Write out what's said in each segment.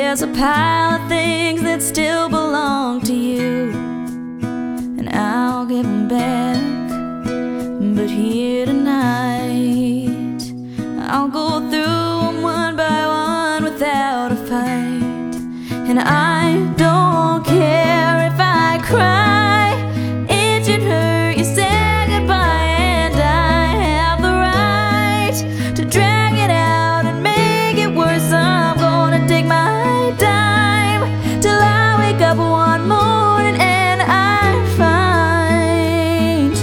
There's a pile of things that still belong to you, and I'll give them back. But here tonight, I'll go through them one by one without a fight. And I don't care if I cry, it should hurt. You said goodbye, and I have the right to drag it out and make it worse. I'm gonna take my time till I wake up one morning and I find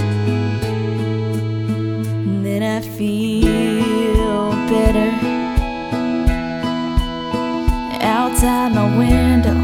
that I feel better. Outside my window,